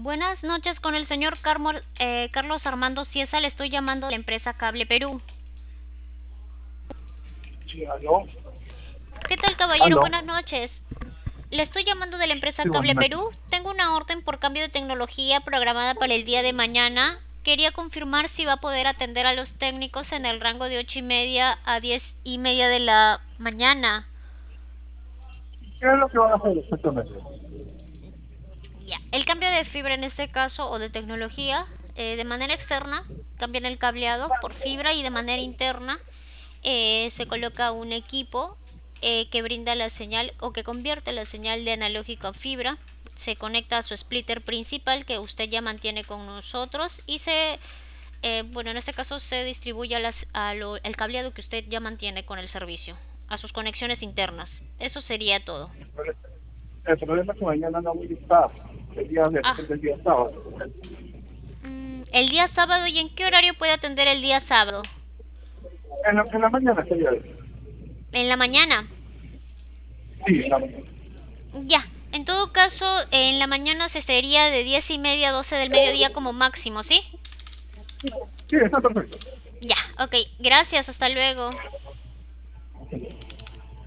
Buenas noches con el señor Carlos Armando Ciesa. Le estoy llamando de la empresa Cable Perú. Sí, aló, ¿Qué tal, caballero? aló. Buenas noches. Le estoy llamando de la empresa Sí, buenas Cable noches. Perú. Tengo una orden por cambio de tecnología programada para el día de mañana. Quería confirmar si va a poder atender a los técnicos en el rango de 8:30 a 10:30 de la mañana. ¿Qué es lo que van a hacer exactamente? Ya. El cambio de fibra en este caso o de tecnología de manera externa cambian el cableado por fibra y de manera interna se coloca un equipo que brinda la señal o que convierte la señal de analógico a fibra. Se conecta a su splitter principal que usted ya mantiene con nosotros y bueno, en este caso se distribuye el cableado que usted ya mantiene con el servicio, a sus conexiones internas. Eso sería todo. El problema es que mañana no voy a estar. El día de Ah, repente el día sábado. el día sábado, ¿y en qué horario puede atender el día sábado? En la mañana sería eso. En la mañana. Sí, en la mañana. Ya. En todo caso, en la mañana se sería de 10:30 a 12 del mediodía como máximo, ¿sí? Sí, está perfecto. Ya, ok. Gracias, hasta luego.